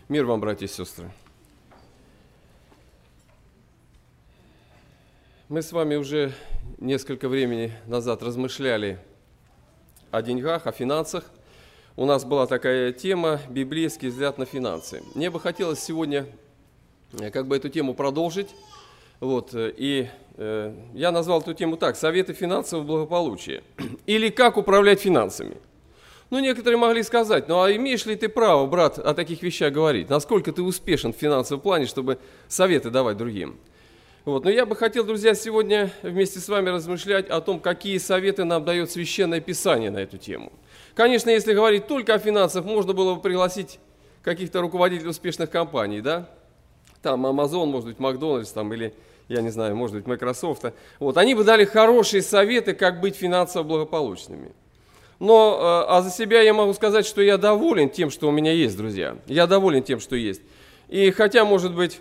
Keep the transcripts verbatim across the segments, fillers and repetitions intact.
Мир вам, братья и сестры. Мы с вами уже несколько времени назад размышляли о деньгах, о финансах. У нас была такая тема «Библейский взгляд на финансы». Мне бы хотелось сегодня как бы эту тему продолжить. Вот, и э, я назвал эту тему так: «Советы финансового благополучия» или «Как управлять финансами». Ну, некоторые могли сказать: ну а имеешь ли ты право, брат, о таких вещах говорить? Насколько ты успешен в финансовом плане, чтобы советы давать другим? Вот. Но я бы хотел, друзья, сегодня вместе с вами размышлять о том, какие советы нам дает Священное Писание на эту тему. Конечно, если говорить только о финансах, можно было бы пригласить каких-то руководителей успешных компаний, да? Там Amazon, может быть, Макдональдс, там, или, я не знаю, может быть, Microsoft. Вот. Они бы дали хорошие советы, как быть финансово благополучными. Но а за себя я могу сказать, что я доволен тем, что у меня есть, друзья. Я доволен тем, что есть. И хотя, может быть,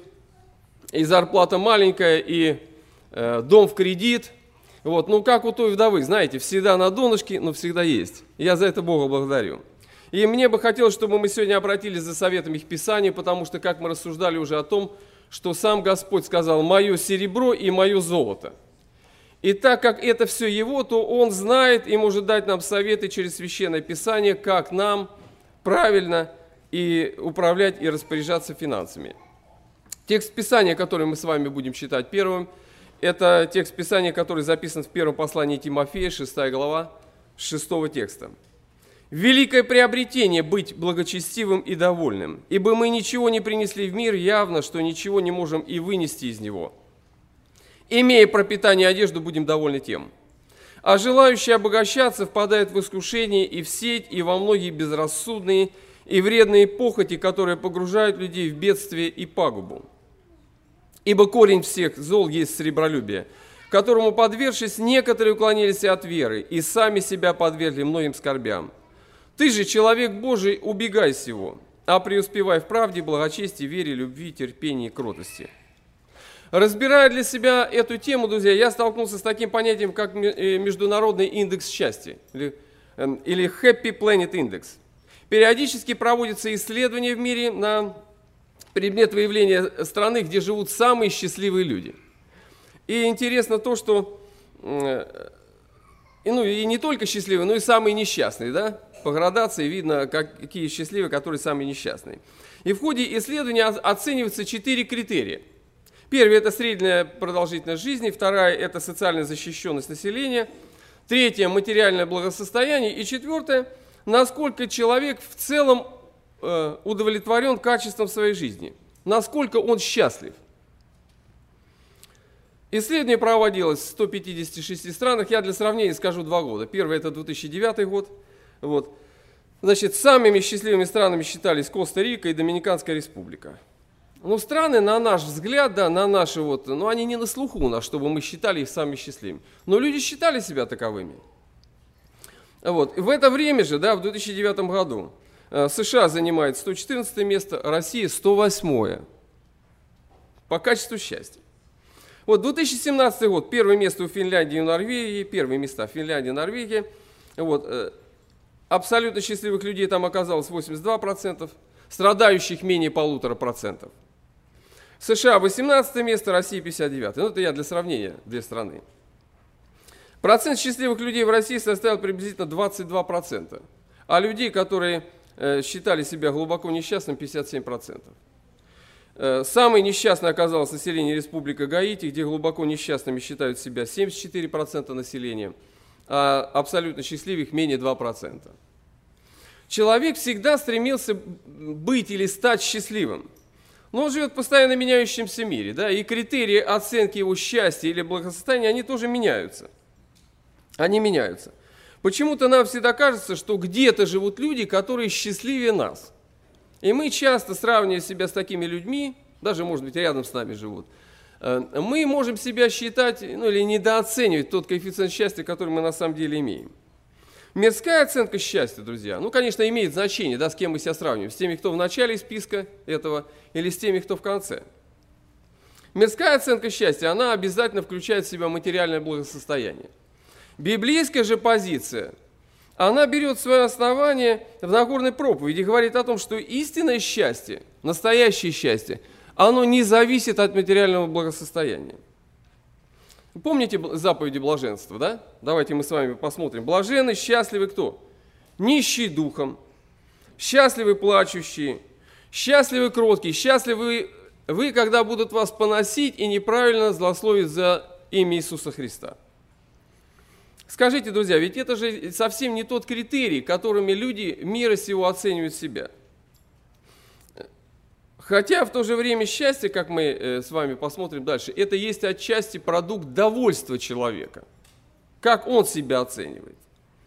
и зарплата маленькая, и э, дом в кредит, вот, ну как у той вдовы, знаете, всегда на донышке, но всегда есть. Я за это Бога благодарю. И мне бы хотелось, чтобы мы сегодня обратились за советами к Писанию, потому что, как мы рассуждали уже о том, что сам Господь сказал: «Мое серебро и мое золото». И так как это все Его, то Он знает и может дать нам советы через Священное Писание, как нам правильно и управлять и распоряжаться финансами. Текст Писания, который мы с вами будем читать первым, это текст Писания, который записан в первом послании Тимофея, шестая глава, шестого текста. «Великое приобретение быть благочестивым и довольным, ибо мы ничего не принесли в мир, явно, что ничего не можем и вынести из него. Имея пропитание и одежду, будем довольны тем. А желающие обогащаться впадают в искушение и в сеть, и во многие безрассудные и вредные похоти, которые погружают людей в бедствие и пагубу. Ибо корень всех зол есть сребролюбие, которому, подвергшись, некоторые уклонились от веры и сами себя подвергли многим скорбям. Ты же, человек Божий, убегай сего, а преуспевай в правде, благочестии, вере, любви, терпении и кротости». Разбирая для себя эту тему, друзья, я столкнулся с таким понятием, как Международный индекс счастья, или, или Happy Planet Index. Периодически проводятся исследования в мире на предмет выявления страны, где живут самые счастливые люди. И интересно то, что и, ну, и не только счастливые, но и самые несчастные, да? По градации видно, какие счастливые, которые самые несчастные. И в ходе исследования оцениваются четыре критерия. Первый – это средняя продолжительность жизни, вторая – это социальная защищенность населения, третье – материальное благосостояние, и четвертое – насколько человек в целом э, удовлетворен качеством своей жизни, насколько он счастлив. Исследование проводилось в ста пятидесяти шести странах, я для сравнения скажу два года. Первый – это две тысячи девятый год. Вот. Значит, самыми счастливыми странами считались Коста-Рика и Доминиканская республика. Ну, страны, на наш взгляд, да, на наши вот, ну, они не на слуху у нас, чтобы мы считали их самыми счастливыми. Но люди считали себя таковыми. Вот. И в это время же, да, в две тысячи девятом году США занимает сто четырнадцатое место, Россия сто восьмое по качеству счастья. Вот две тысячи семнадцатый год, первое место у Финляндии и Норвегии, первые места Финляндии и Норвегии. Вот. Абсолютно счастливых людей там оказалось восемьдесят два процента, страдающих менее полутора процентов. США восемнадцатое место, Россия пятьдесят девятое. Ну, это я для сравнения, две страны. Процент счастливых людей в России составил приблизительно двадцать два процента, а людей, которые э, считали себя глубоко несчастными, пятьдесят семь процентов. Э, самой несчастной оказалось население Республики Гаити, где глубоко несчастными считают себя семьдесят четыре процента населения, а абсолютно счастливых менее два процента. Человек всегда стремился быть или стать счастливым. Но он живет в постоянно меняющемся мире, да, и критерии оценки его счастья или благосостояния, они тоже меняются. Они меняются. Почему-то нам всегда кажется, что где-то живут люди, которые счастливее нас. И мы часто, сравнивая себя с такими людьми, даже, может быть, рядом с нами живут, мы можем себя считать, ну, или недооценивать тот коэффициент счастья, который мы на самом деле имеем. Мирская оценка счастья, друзья, ну, конечно, имеет значение, да, с кем мы себя сравниваем, с теми, кто в начале списка этого, или с теми, кто в конце. Мирская оценка счастья, она обязательно включает в себя материальное благосостояние. Библейская же позиция она берет свое основание в Нагорной проповеди и говорит о том, что истинное счастье, настоящее счастье, оно не зависит от материального благосостояния. Помните заповеди блаженства, да? Давайте мы с вами посмотрим. Блаженны, счастливы кто? Нищие духом, счастливы плачущие, счастливы кроткие, счастливы вы, когда будут вас поносить и неправильно злословить за имя Иисуса Христа. Скажите, друзья, ведь это же совсем не тот критерий, которыми люди мира сего оценивают себя. Хотя в то же время счастье, как мы с вами посмотрим дальше, это есть отчасти продукт довольства человека. Как он себя оценивает.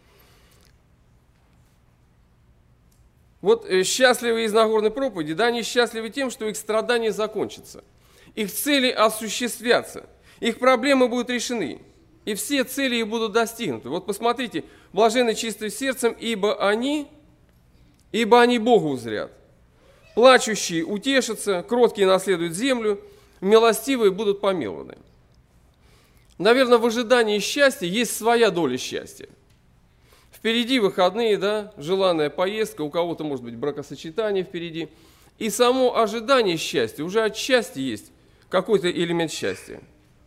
Вот счастливы из Нагорной проповеди, да, они счастливы тем, что их страдания закончатся. Их цели осуществятся, их проблемы будут решены, и все цели их будут достигнуты. Вот посмотрите, блаженны чистым сердцем, ибо они, ибо они Бога узрят. Плачущие утешатся, кроткие наследуют землю, милостивые будут помилованы. Наверное, в ожидании счастья есть своя доля счастья. Впереди выходные, да, желанная поездка, у кого-то, может быть, бракосочетание впереди. И само ожидание счастья, уже от счастья есть какой-то элемент счастья.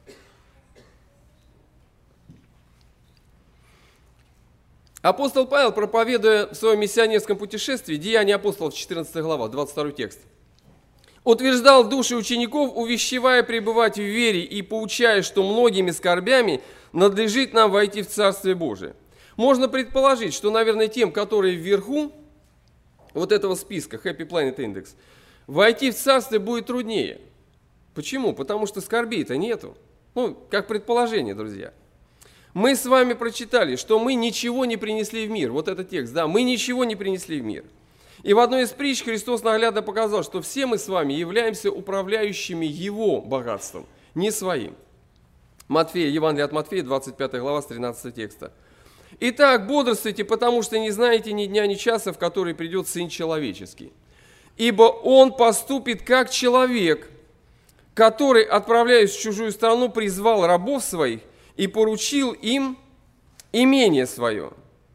Апостол Павел, проповедуя в своем миссионерском путешествии, Деяния апостолов, четырнадцатая глава, двадцать второй текст, утверждал души учеников, увещевая пребывать в вере и поучая, что многими скорбями надлежит нам войти в Царствие Божие. Можно предположить, что, наверное, тем, которые вверху вот этого списка, Happy Planet Index, войти в Царствие будет труднее. Почему? Потому что скорбей-то нету. Ну, как предположение, друзья. Мы с вами прочитали, что мы ничего не принесли в мир. Вот этот текст, да, мы ничего не принесли в мир. И в одной из притч Христос наглядно показал, что все мы с вами являемся управляющими Его богатством, не своим. Матфея, Евангелие от Матфея, двадцать пятая глава, с тринадцатого текста. Итак, бодрствуйте, потому что не знаете ни дня, ни часа, в который придет Сын Человеческий. Ибо Он поступит как человек, который, отправляясь в чужую страну, призвал рабов своих и поручил им имение свое.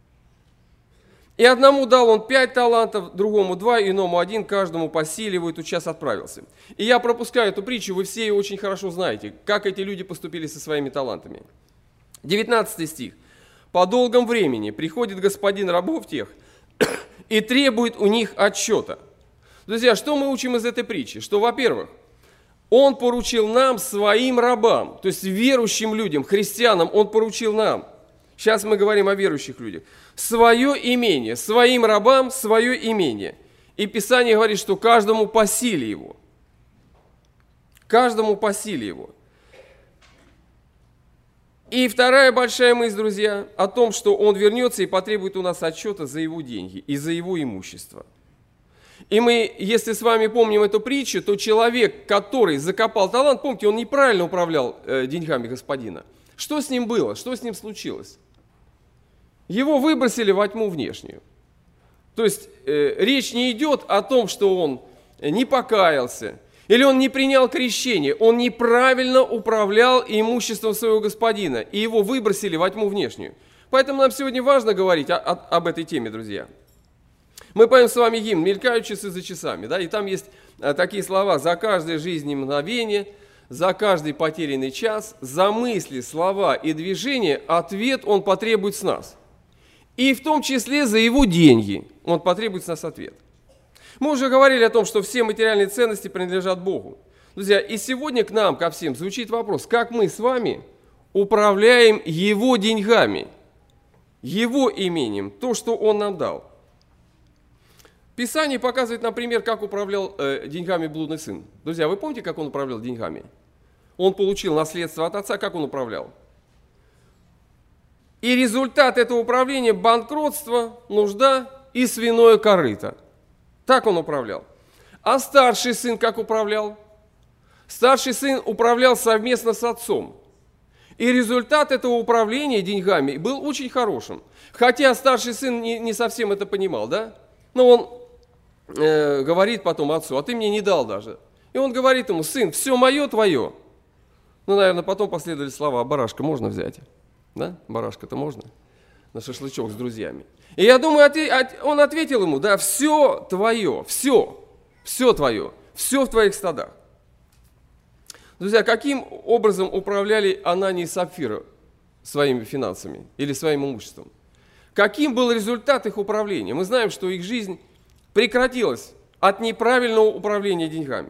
И одному дал он пять талантов, другому два, иному один, каждому по силе, в этот час отправился. И я пропускаю эту притчу, вы все ее очень хорошо знаете, как эти люди поступили со своими талантами. девятнадцатый стих. «По долгом времени приходит господин рабов тех и требует у них отчета». Друзья, что мы учим из этой притчи? Что, во-первых, Он поручил нам, своим рабам, то есть верующим людям, христианам, Он поручил нам. Сейчас мы говорим о верующих людях. Свое имение, своим рабам свое имение. И Писание говорит, что каждому по силе его. Каждому по силе его. И вторая большая мысль, друзья, о том, что Он вернется и потребует у нас отчета за Его деньги и за Его имущество. И мы, если с вами помним эту притчу, то человек, который закопал талант, помните, он неправильно управлял э, деньгами господина. Что с ним было? Что с ним случилось? Его выбросили во тьму внешнюю. То есть э, речь не идет о том, что он не покаялся, или он не принял крещение, он неправильно управлял имуществом своего господина, и его выбросили во тьму внешнюю. Поэтому нам сегодня важно говорить о, о, об этой теме, друзья. Мы поем с вами гимн «Мелькают часы за часами», да, и там есть а, такие слова: «За каждой жизни мгновение, за каждый потерянный час, за мысли, слова и движения ответ Он потребует с нас. И в том числе за Его деньги Он потребует с нас ответ». Мы уже говорили о том, что все материальные ценности принадлежат Богу. Друзья, и сегодня к нам, ко всем, звучит вопрос, как мы с вами управляем Его деньгами, Его имением, то, что Он нам дал. Писание показывает, например, как управлял э, деньгами блудный сын. Друзья, вы помните, как он управлял деньгами? Он получил наследство от отца, как он управлял? И результат этого управления – банкротство, нужда и свиное корыто. Так он управлял. А старший сын как управлял? Старший сын управлял совместно с отцом. И результат этого управления деньгами был очень хорошим. Хотя старший сын не, не совсем это понимал, да? Но он э, говорит потом отцу: а ты мне не дал даже. И он говорит ему: сын, все мое твое. Ну, наверное, потом последовали слова: а барашка можно взять? Да? Барашка-то можно? на шашлычок с друзьями. И я думаю, он ответил ему, да, все твое, все, все твое, все в твоих стадах. Друзья, каким образом управляли Анания и Сапфира своими финансами или своим имуществом? Каким был результат их управления? Мы знаем, что их жизнь прекратилась от неправильного управления деньгами.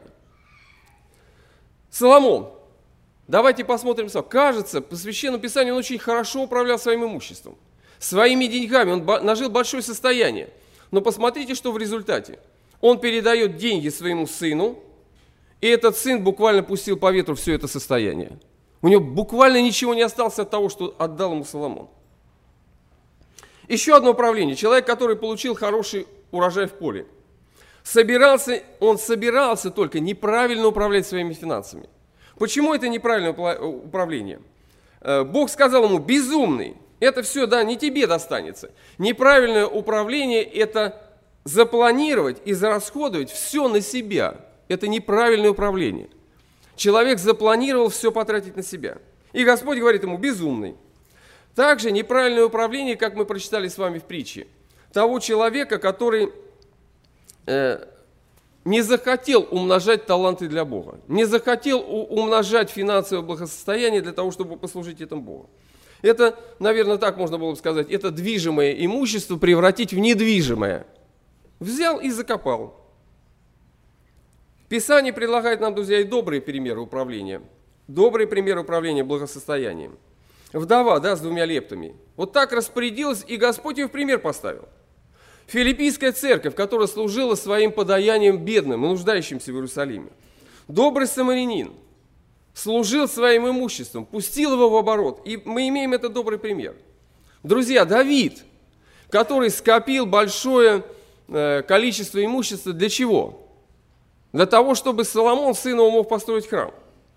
Соломон, давайте посмотрим. Кажется, по Священному Писанию он очень хорошо управлял своим имуществом, своими деньгами, он нажил большое состояние. Но посмотрите, что в результате. Он передает деньги своему сыну, и этот сын буквально пустил по ветру все это состояние. У него буквально ничего не осталось от того, что отдал ему Соломон. Еще одно управление. Человек, который получил хороший урожай в поле. Собирался, он собирался только неправильно управлять своими финансами. Почему это неправильное управление? Бог сказал ему: безумный, это все, да, не тебе достанется. Неправильное управление – это запланировать и зарасходовать все на себя. Это неправильное управление. Человек запланировал все потратить на себя. И Господь говорит ему: безумный. Также неправильное управление, как мы прочитали с вами в притче, того человека, который э, не захотел умножать таланты для Бога, не захотел умножать финансовое благосостояние для того, чтобы послужить этому Богу. Это, наверное, так можно было бы сказать, это движимое имущество превратить в недвижимое. Взял и закопал. Писание предлагает нам, друзья, и добрые примеры управления. Добрые примеры управления благосостоянием. Вдова, да, с двумя лептами. Вот так распорядилась, и Господь ее в пример поставил. Филиппийская церковь, которая служила своим подаянием бедным и нуждающимся в Иерусалиме. Добрый самарянин служил своим имуществом, пустил его в оборот. И мы имеем этот добрый пример. Друзья, Давид, который скопил большое э, количество имущества, для чего? Для того, чтобы Соломон, сын его, мог построить храм.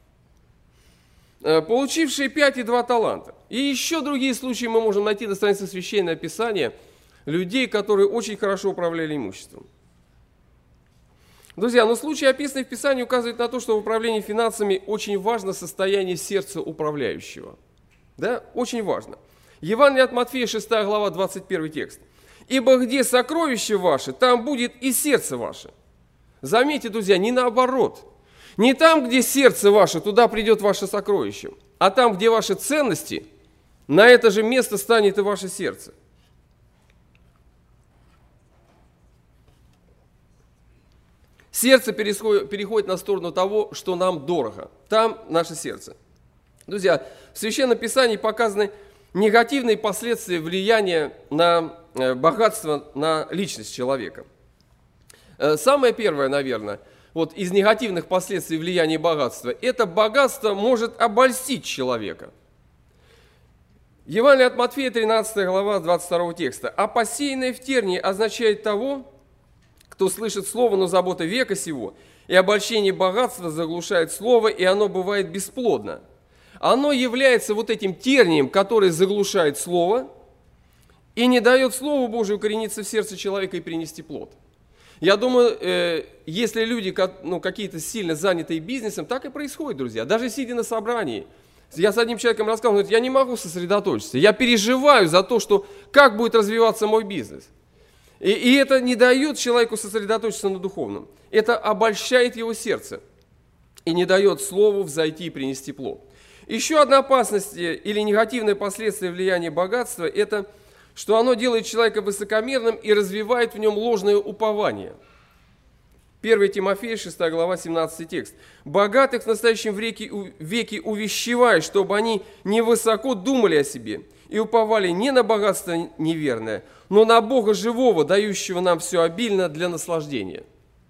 Получившие пять и два таланта. И еще другие случаи мы можем найти на странице Священного Писания людей, которые очень хорошо управляли имуществом. Друзья, но случаи, описанные в Писании, указывают на то, что в управлении финансами очень важно состояние сердца управляющего. Да? Очень важно. Евангелие от Матфея, шестая глава, двадцать первый текст. «Ибо где сокровище ваше, там будет и сердце ваше». Заметьте, друзья, не наоборот. Не там, где сердце ваше, туда придет ваше сокровище, а там, где ваши ценности, на это же место станет и ваше сердце. Сердце переходит на сторону того, что нам дорого. Там наше сердце. Друзья, в Священном Писании показаны негативные последствия влияния на богатство, на личность человека. Самое первое, наверное, вот из негативных последствий влияния богатства, это богатство может обольстить человека. Евангелие от Матфея, тринадцатая глава, двадцать второго текста. «А посеянное в тернии означает того, кто слышит слово, но забота века сего, и обольщение богатства заглушает слово, и оно бывает бесплодно». Оно является вот этим тернием, который заглушает слово и не дает Слову Божию укорениться в сердце человека и принести плод. Я думаю, э, если люди ну, какие-то сильно занятые бизнесом, так и происходит, друзья. Даже сидя на собрании, я с одним человеком рассказывал, он говорит: я не могу сосредоточиться, я переживаю за то, что, как будет развиваться мой бизнес. И, и это не дает человеку сосредоточиться на духовном. Это обольщает его сердце и не дает Слову взойти и принести плод. Еще одна опасность или негативное последствие влияния богатства – это что оно делает человека высокомерным и развивает в нем ложное упование. первое Тимофея, шестая глава, семнадцатый текст. «Богатых в настоящем веке, веке увещевай, чтобы они невысоко думали о себе и уповали не на богатство неверное, но на Бога живого, дающего нам все обильно для наслаждения».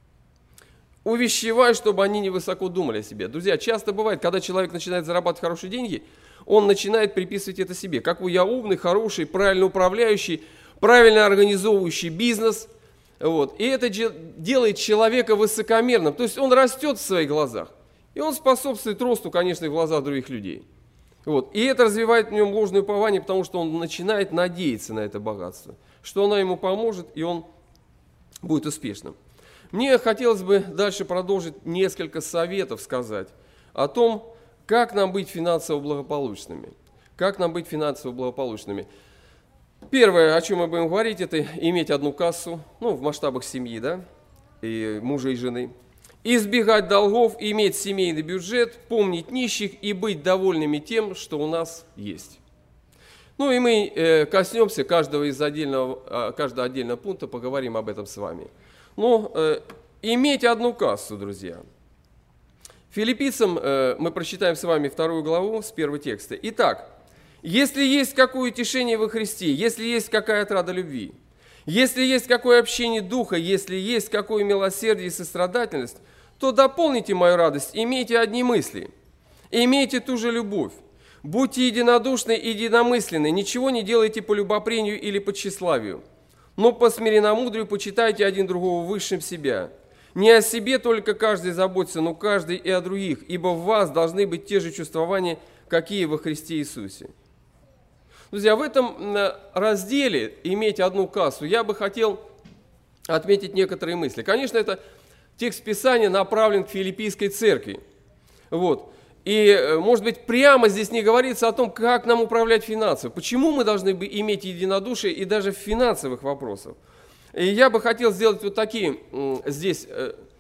Увещевай, чтобы они невысоко думали о себе. Друзья, часто бывает, когда человек начинает зарабатывать хорошие деньги, он начинает приписывать это себе. Какой я умный, хороший, правильно управляющий, правильно организовывающий бизнес. Вот. И это делает человека высокомерным. То есть он растет в своих глазах. И он способствует росту, конечно, и в глазах других людей. Вот. И это развивает в нем ложное упование, потому что он начинает надеяться на это богатство. Что оно ему поможет, и он будет успешным. Мне хотелось бы дальше продолжить несколько советов сказать о том, как нам быть финансово благополучными. Как нам быть финансово благополучными. Первое, о чем мы будем говорить, это иметь одну кассу, ну, в масштабах семьи, да, и мужа и жены. Избегать долгов, иметь семейный бюджет, помнить нищих и быть довольными тем, что у нас есть. Ну и мы э, коснемся каждого из отдельного, каждого отдельного пункта, поговорим об этом с вами. Ну, э, иметь одну кассу, друзья. Филиппийцам э, мы прочитаем с вами вторую главу с первого текста. Итак, если есть какое утешение во Христе, если есть какая отрада любви, если есть какое общение духа, если есть какое милосердие и сострадательность, то дополните мою радость, имейте одни мысли, имейте ту же любовь, будьте единодушны и единомысленны, ничего не делайте по любопрению или по тщеславию, но по смиренномудрию почитайте один другого высшим себя. Не о себе только каждый заботится, но каждый и о других, ибо в вас должны быть те же чувствования, какие во Христе Иисусе. Друзья, в этом разделе «Иметь одну кассу» я бы хотел отметить некоторые мысли. Конечно, это текст Писания направлен к филиппийской церкви. Вот. И, может быть, прямо здесь не говорится о том, как нам управлять финансами, почему мы должны иметь единодушие и даже в финансовых вопросах. И я бы хотел сделать вот такие здесь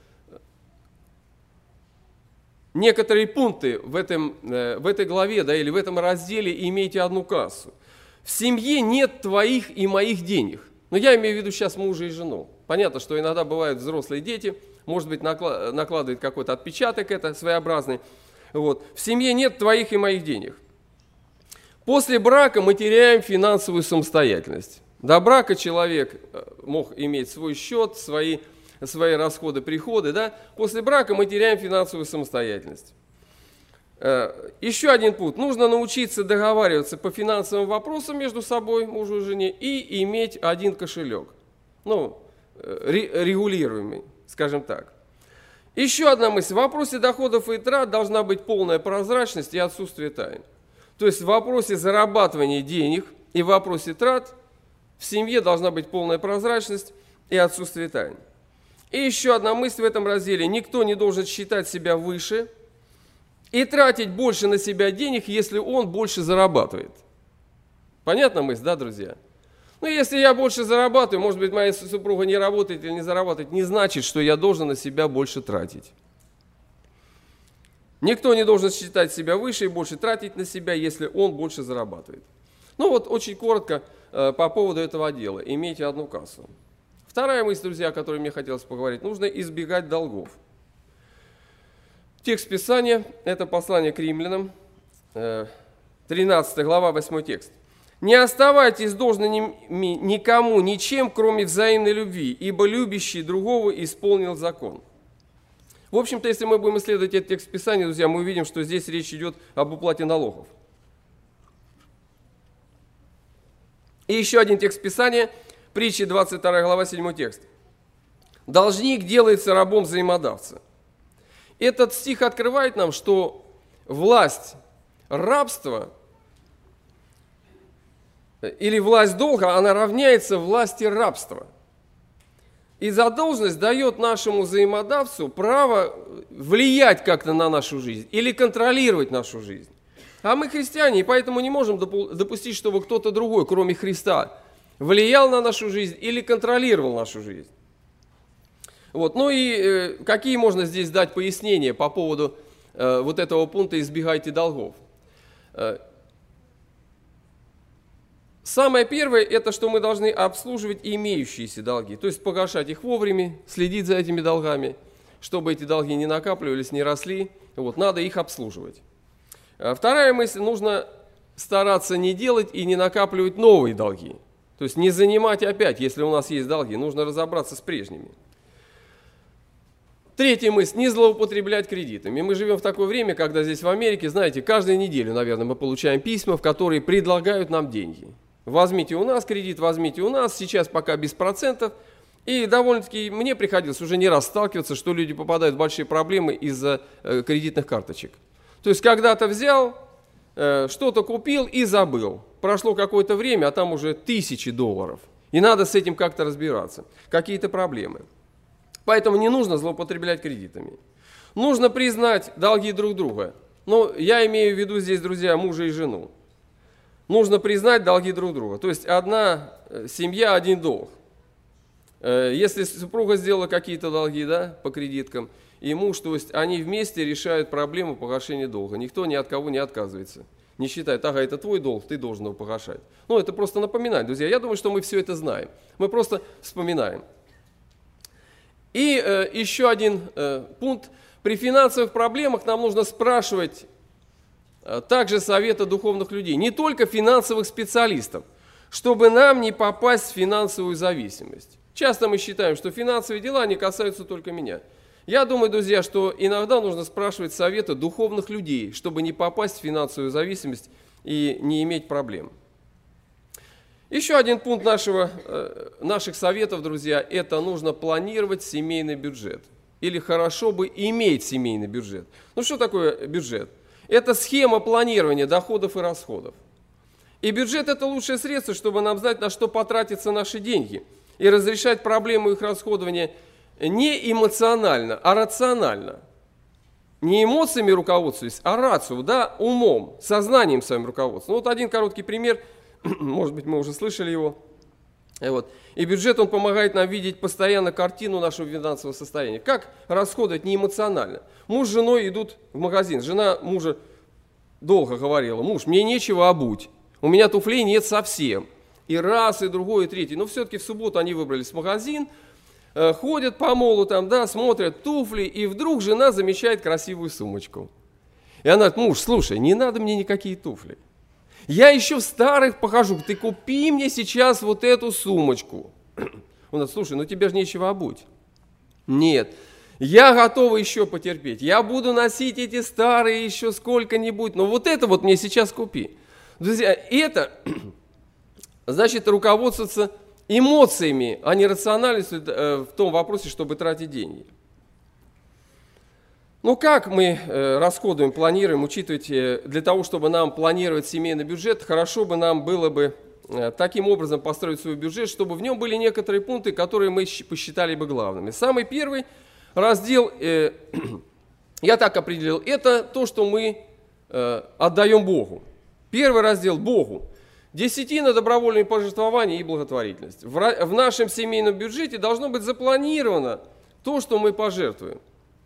некоторые пункты в, этом, в этой главе, да, или в этом разделе «Имейте одну кассу». В семье нет твоих и моих денег. Но я имею в виду сейчас мужа и жену. Понятно, что иногда бывают взрослые дети, может быть, накладывает какой-то отпечаток это своеобразный. Вот. В семье нет твоих и моих денег. После брака мы теряем финансовую самостоятельность. До брака человек мог иметь свой счет, свои, свои расходы, приходы. Да? После брака мы теряем финансовую самостоятельность. Еще один пункт. Нужно научиться договариваться по финансовым вопросам между собой, мужу и жене, и иметь один кошелек. Ну, регулируемый, скажем так. Еще одна мысль. В вопросе доходов и трат должна быть полная прозрачность и отсутствие тайн. То есть в вопросе зарабатывания денег и в вопросе трат в семье должна быть полная прозрачность и отсутствие тайн. И еще одна мысль в этом разделе. Никто не должен считать себя выше и тратить больше на себя денег, если он больше зарабатывает. Понятна мысль, да, друзья? Ну, если я больше зарабатываю, может быть, моя супруга не работает или не зарабатывает, не значит, что я должен на себя больше тратить. Никто не должен считать себя выше и больше тратить на себя, если он больше зарабатывает. Ну вот, очень коротко э, по поводу этого отдела. Имейте одну кассу. Вторая мысль, друзья, о которой мне хотелось поговорить. Нужно избегать долгов. Текст Писания, это послание к римлянам, тринадцатая глава, восьмой текст. «Не оставайтесь должными никому, ничем, кроме взаимной любви, ибо любящий другого исполнил закон». В общем-то, если мы будем исследовать этот текст Писания, друзья, мы увидим, что здесь речь идет об уплате налогов. И еще один текст Писания, притчи двадцать вторая глава, седьмой текст. «Должник делается рабом взаимодавца». Этот стих открывает нам, что власть рабства или власть долга, она равняется власти рабства. И задолженность дает нашему взаимодавцу право влиять как-то на нашу жизнь или контролировать нашу жизнь. А мы христиане, и поэтому не можем допустить, чтобы кто-то другой, кроме Христа, влиял на нашу жизнь или контролировал нашу жизнь. Вот. Ну и э, какие можно здесь дать пояснения по поводу э, вот этого пункта «избегайте долгов». Э, самое первое – это что мы должны обслуживать имеющиеся долги, то есть погашать их вовремя, следить за этими долгами, чтобы эти долги не накапливались, не росли, вот, надо их обслуживать. А вторая мысль – нужно стараться не делать и не накапливать новые долги, то есть не занимать опять, если у нас есть долги, нужно разобраться с прежними. Третья мысль – не злоупотреблять кредитами. Мы живем в такое время, когда здесь в Америке, знаете, каждую неделю, наверное, мы получаем письма, в которые предлагают нам деньги. Возьмите у нас кредит, возьмите у нас, сейчас пока без процентов. И довольно-таки мне приходилось уже не раз сталкиваться, что люди попадают в большие проблемы из-за э, кредитных карточек. То есть когда-то взял, э, что-то купил и забыл. Прошло какое-то время, а там уже тысячи долларов. И надо с этим как-то разбираться. Какие-то проблемы. Поэтому не нужно злоупотреблять кредитами. Нужно признать долги друг друга. Но я имею в виду здесь, друзья, мужа и жену. нужно признать долги друг друга. То есть одна семья, один долг. Если супруга сделала какие-то долги, да, по кредиткам, и муж, то есть они вместе решают проблему погашения долга. Никто ни от кого не отказывается. Не считает, ага, это твой долг, ты должен его погашать. Ну, это просто напоминать, друзья. Я думаю, что мы все это знаем. Мы просто вспоминаем. И э, еще один э, пункт. При финансовых проблемах нам нужно спрашивать э, также совета духовных людей, не только финансовых специалистов, чтобы нам не попасть в финансовую зависимость. Часто мы считаем, что финансовые дела не касаются только меня. Я думаю, друзья, что иногда нужно спрашивать совета духовных людей, чтобы не попасть в финансовую зависимость и не иметь проблем. Еще один пункт нашего, наших советов, друзья, это нужно планировать семейный бюджет. Или хорошо бы иметь семейный бюджет. Ну что такое бюджет? Это схема планирования доходов и расходов. И бюджет – это лучшее средство, чтобы нам знать, на что потратятся наши деньги, и разрешать проблему их расходования не эмоционально, а рационально. Не эмоциями руководствуясь, а рацио, да, умом, сознанием своим руководством. Ну, вот один короткий пример, может быть, мы уже слышали его. И, вот. И бюджет, он помогает нам видеть постоянно картину нашего финансового состояния. Как расходовать не эмоционально. Муж с женой идут в магазин. Жена мужа долго говорила: муж, мне нечего обуть, у меня туфлей нет совсем. И раз, и другой, и третий. Но все-таки в субботу они выбрались в магазин, ходят по молу там, да, смотрят туфли, и вдруг жена замечает красивую сумочку. И она говорит: муж, слушай, не надо мне никакие туфли. Я еще в старых похожу, ты купи мне сейчас вот эту сумочку. Он говорит: слушай, ну тебе же нечего обуть. Нет, я готова еще потерпеть, я буду носить эти старые еще сколько-нибудь, но вот это вот мне сейчас купи. Друзья, это, значит, руководствоваться эмоциями, а не рациональностью в том вопросе, чтобы тратить деньги. Ну как мы расходуем, планируем, учитывать, для того, чтобы нам планировать семейный бюджет, хорошо бы нам было бы таким образом построить свой бюджет, чтобы в нем были некоторые пункты, которые мы посчитали бы главными. Самый первый раздел, я так определил, это то, что мы отдаем Богу. Первый раздел – Богу. Десятина, добровольные пожертвования и благотворительность. В нашем семейном бюджете должно быть запланировано то, что мы пожертвуем.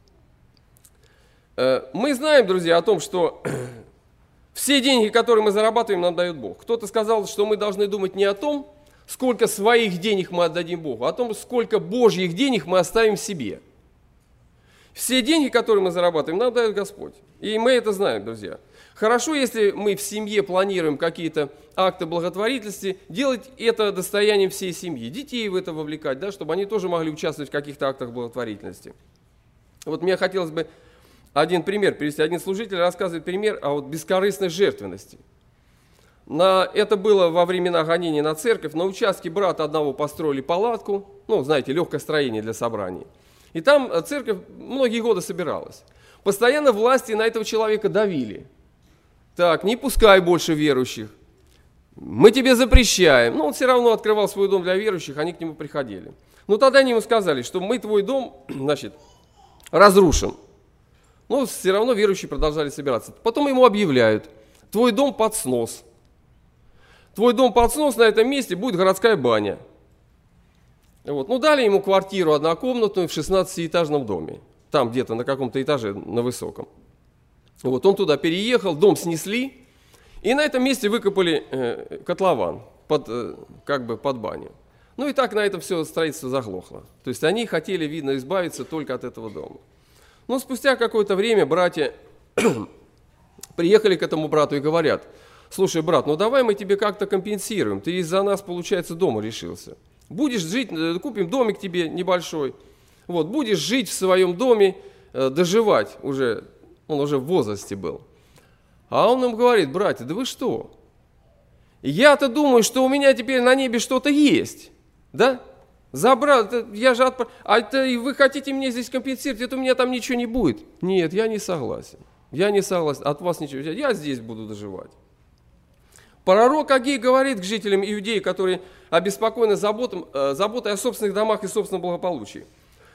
Мы знаем, друзья, о том, что все деньги, которые мы зарабатываем, нам дает Бог. Кто-то сказал, что мы должны думать не о том, сколько своих денег мы отдадим Богу, а о том, сколько Божьих денег мы оставим себе. Все деньги, которые мы зарабатываем, нам дает Господь. И мы это знаем, друзья. Хорошо, если мы в семье планируем какие-то акты благотворительности, делать это достоянием всей семьи, детей в это вовлекать, да, чтобы они тоже могли участвовать в каких-то актах благотворительности. Вот мне хотелось бы один пример привести. Один служитель рассказывает пример о вот бескорыстной жертвенности. На, это было во времена гонения на церковь. На участке брата одного построили палатку, ну, знаете, легкое строение для собраний. И там церковь многие годы собиралась. Постоянно власти на этого человека давили. Так, не пускай больше верующих. Мы тебе запрещаем. Но он все равно открывал свой дом для верующих, они к нему приходили. Но тогда они ему сказали, что мы твой дом, значит, разрушим. Но все равно верующие продолжали собираться. Потом ему объявляют: твой дом под снос. Твой дом под снос, на этом месте будет городская баня. Вот. Ну, дали ему квартиру однокомнатную в шестнадцатиэтажном доме. Там где-то на каком-то этаже, на высоком. Вот. Он туда переехал, дом снесли, и на этом месте выкопали э, котлован под, э, как бы под баню. Ну и так на этом все строительство заглохло. То есть они хотели, видно, избавиться только от этого дома. Но спустя какое-то время братья приехали к этому брату и говорят: слушай, брат, ну давай мы тебе как-то компенсируем, ты из-за нас, получается, дома решился. Будешь жить, купим домик тебе небольшой, вот, будешь жить в своем доме, доживать уже, он уже в возрасте был. А он им говорит: братья, да вы что? Я-то думаю, что у меня теперь на небе что-то есть, да? Забрал, я же отправ... А это вы хотите мне здесь компенсировать, это у меня там ничего не будет. Нет, я не согласен. Я не согласен, от вас ничего. Я здесь буду доживать. Пророк Агей говорит к жителям Иудеи, которые обеспокоены заботом, заботой о собственных домах и собственном благополучии.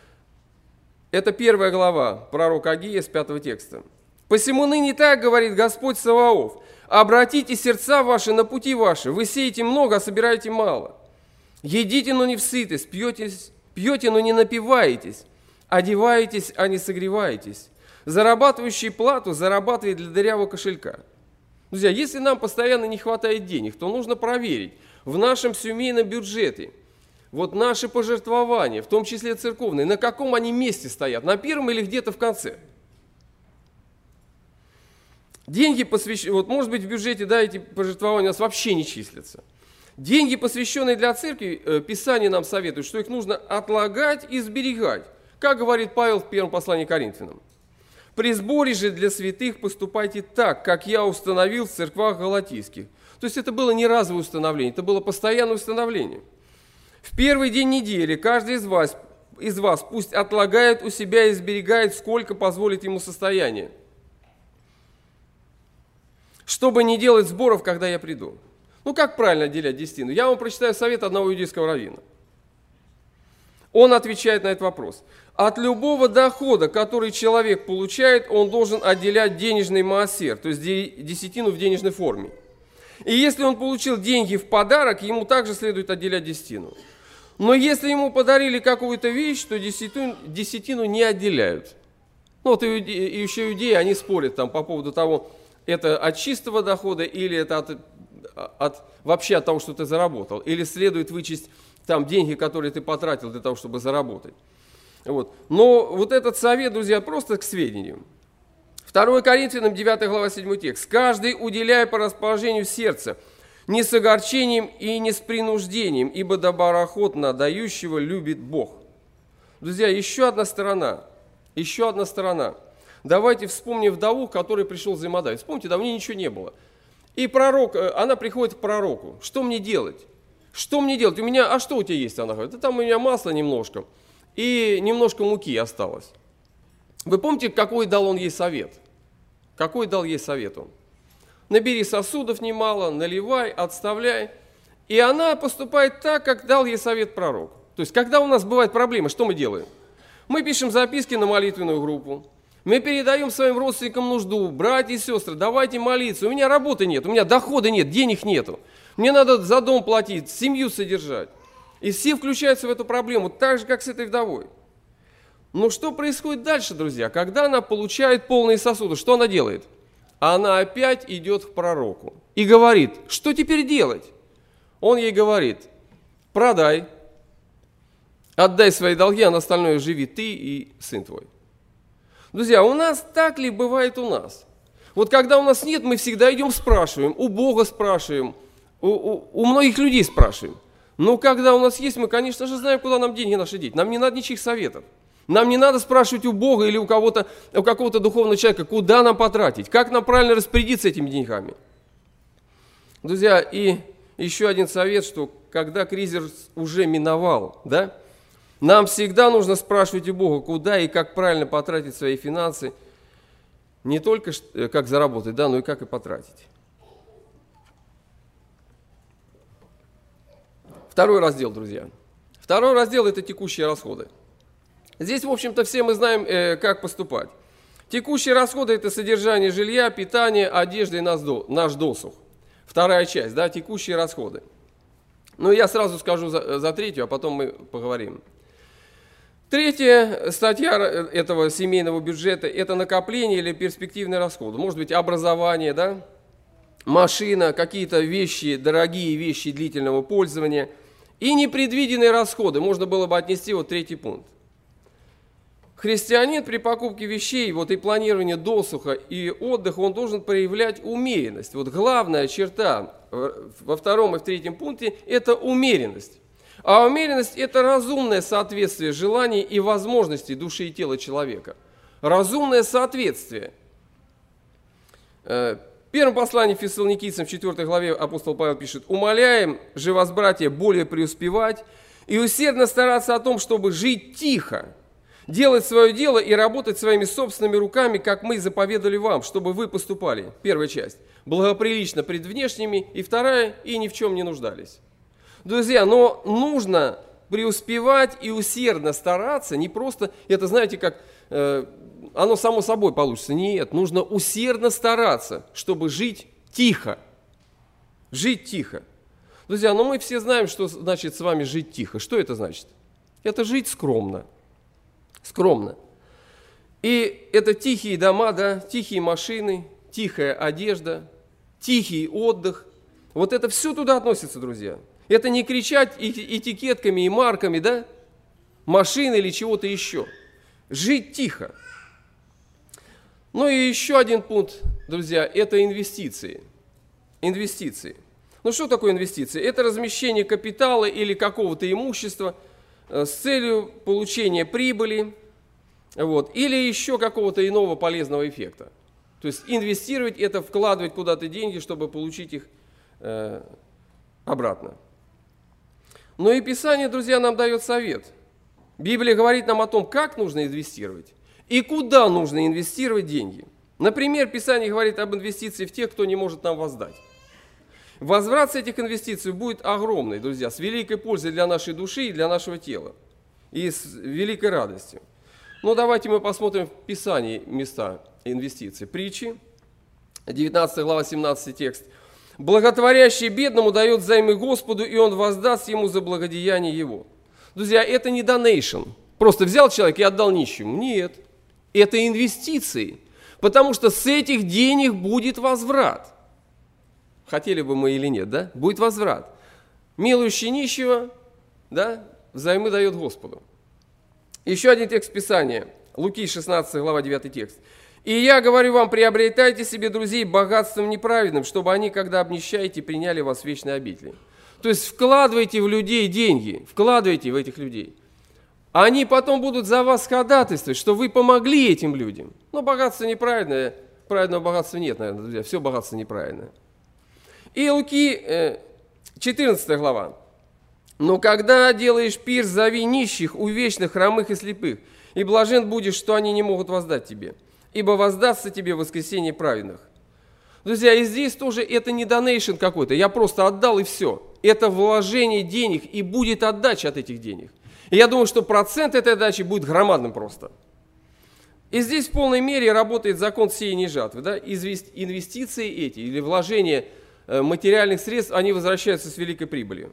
Это первая глава пророка Агея с пятого текста. «Посему ныне так говорит Господь Саваоф: Обратите сердца ваши на пути ваши. Вы сеете много, а собираете мало. Едите, но не всытесь, пьете, пьете, но не напиваетесь, одеваетесь, а не согреваетесь. Зарабатывающий плату зарабатывает для дырявого кошелька. Друзья, если нам постоянно не хватает денег, то нужно проверить в нашем семейном бюджете, вот наши пожертвования, в том числе церковные, на каком они месте стоят, на первом или где-то в конце. Деньги посвященные, вот может быть в бюджете, да, эти пожертвования у нас вообще не числятся. Деньги, посвященные для церкви, Писание нам советует, что их нужно отлагать и сберегать, как говорит Павел в первом послании к Коринфянам. При сборе же для святых поступайте так, как я установил в церквах галатийских. То есть это было не разовое установление, это было постоянное установление. В первый день недели каждый из вас, из вас пусть отлагает у себя и сберегает, сколько позволит ему состояние, чтобы не делать сборов, когда я приду. Ну, как правильно отделять десятину? Я вам прочитаю совет одного иудейского раввина. Он отвечает на этот вопрос. От любого дохода, который человек получает, он должен отделять денежный маасер, то есть десятину в денежной форме. И если он получил деньги в подарок, ему также следует отделять десятину. Но если ему подарили какую-то вещь, то десятину, десятину не отделяют. Ну, вот и, и еще иудеи, они спорят там по поводу того, это от чистого дохода или это от, от, вообще от того, что ты заработал. Или следует вычесть там деньги, которые ты потратил для того, чтобы заработать. Вот. Но вот этот совет, друзья, просто к сведению. второе Коринфянам, девятая глава, седьмой текст. «Каждый уделяя по расположению сердца, не с огорчением и не с принуждением, ибо доброохотно дающего любит Бог». Друзья, еще одна сторона, еще одна сторона. Давайте вспомним вдову, к которой пришел взаимодавец. Вспомните, да, у нее ничего не было. И пророк, она приходит к пророку. Что мне делать? Что мне делать? У меня, а что у тебя есть? Она говорит, да там у меня масла немножко. И немножко муки осталось. Вы помните, какой дал он ей совет? Какой дал ей совет он? Набери сосудов немало, наливай, отставляй. И она поступает так, как дал ей совет пророк. То есть, когда у нас бывают проблемы, что мы делаем? Мы пишем записки на молитвенную группу. Мы передаем своим родственникам нужду. Братья и сестры, давайте молиться. У меня работы нет, у меня дохода нет, денег нету. Мне надо за дом платить, семью содержать. И все включаются в эту проблему, так же, как с этой вдовой. Но что происходит дальше, друзья? Когда она получает полные сосуды, что она делает? Она опять идет к пророку и говорит, что теперь делать? Он ей говорит, продай, отдай свои долги, а на остальное живи ты и сын твой. Друзья, у нас так ли бывает у нас? Вот когда у нас нет, мы всегда идем спрашиваем, у Бога спрашиваем, у, у, у многих людей спрашиваем. Но когда у нас есть, мы, конечно же, знаем, куда нам деньги наши деть. Нам не надо ничьих советов. Нам не надо спрашивать у Бога или у кого-то, у какого-то духовного человека, куда нам потратить, как нам правильно распорядиться этими деньгами. Друзья, и еще один совет, что когда кризис уже миновал, да, нам всегда нужно спрашивать у Бога, куда и как правильно потратить свои финансы, не только как заработать, да, но и как и потратить. Второй раздел, друзья. Второй раздел – это текущие расходы. Здесь, в общем-то, все мы знаем, э, как поступать. Текущие расходы – это содержание жилья, питание, одежда и наш досуг. Вторая часть, да, текущие расходы. Ну, я сразу скажу за, за третью, а потом мы поговорим. Третья статья этого семейного бюджета – это накопление или перспективные расходы. Может быть, образование, да, машина, какие-то вещи, дорогие вещи длительного пользования – и непредвиденные расходы. Можно было бы отнести вот третий пункт. Христианин при покупке вещей вот, и планировании досуга и отдыха, он должен проявлять умеренность. Вот главная черта во втором и в третьем пункте – это умеренность. А умеренность – это разумное соответствие желаний и возможностей души и тела человека. Разумное соответствие. В первом послании Фессалоникийцам, в четвёртой главе апостол Павел пишет: «Умоляем же вас, братья, более преуспевать и усердно стараться о том, чтобы жить тихо, делать свое дело и работать своими собственными руками, как мы заповедали вам, чтобы вы поступали». Первая часть. Благоприлично пред внешними. И вторая. И ни в чем не нуждались. Друзья, но нужно преуспевать и усердно стараться. Не просто, это знаете, как э, оно само собой получится. Нет, нужно усердно стараться, чтобы жить тихо. Жить тихо. Друзья, ну мы все знаем, что значит с вами жить тихо. Что это значит? Это жить скромно. Скромно. И это тихие дома, да, тихие машины, тихая одежда, тихий отдых. Вот это все туда относится, друзья. Это не кричать этикетками и марками, да, машины или чего-то еще. Жить тихо. Ну и еще один пункт, друзья, это инвестиции. Инвестиции. Ну что такое инвестиции? Это размещение капитала или какого-то имущества с целью получения прибыли, вот, или еще какого-то иного полезного эффекта. То есть инвестировать – это вкладывать куда-то деньги, чтобы получить их э, обратно. Но и Писание, друзья, нам дает совет. Библия говорит нам о том, как нужно инвестировать и куда нужно инвестировать деньги. Например, Писание говорит об инвестиции в тех, кто не может нам воздать. Возврат с этих инвестиций будет огромный, друзья, с великой пользой для нашей души и для нашего тела, и с великой радостью. Ну, давайте мы посмотрим в Писании места инвестиций. Притчи, девятнадцатая глава, семнадцатый текст. «Благотворящий бедному дает займы Господу, и он воздаст ему за благодеяние его». Друзья, это не донейшн. Просто взял человек и отдал нищему. Нет, это инвестиции, потому что с этих денег будет возврат. Хотели бы мы или нет, да? Будет возврат. Милующий нищего, да, взаймы дает Господу. Еще один текст Писания. Луки, шестнадцатая глава, девятый текст. «И я говорю вам, приобретайте себе друзей богатством неправедным, чтобы они, когда обнищаете, приняли вас в вечные обители». То есть вкладывайте в людей деньги, вкладывайте в этих людей. Они потом будут за вас ходатайствовать, что вы помогли этим людям. Но богатство неправедное, праведного богатства нет, наверное, друзья, все богатство неправедное. И Луки, четырнадцатая глава. «Но когда делаешь пир, зови нищих, увечных, хромых и слепых, и блажен будешь, что они не могут воздать тебе, ибо воздастся тебе в воскресенье праведных». Друзья, и здесь тоже это не донейшн какой-то, я просто отдал и все. Это вложение денег, и будет отдача от этих денег. И я думаю, что процент этой отдачи будет громадным просто. И здесь в полной мере работает закон сеяния и жатвы. Да? Инвестиции эти или вложения материальных средств, они возвращаются с великой прибылью.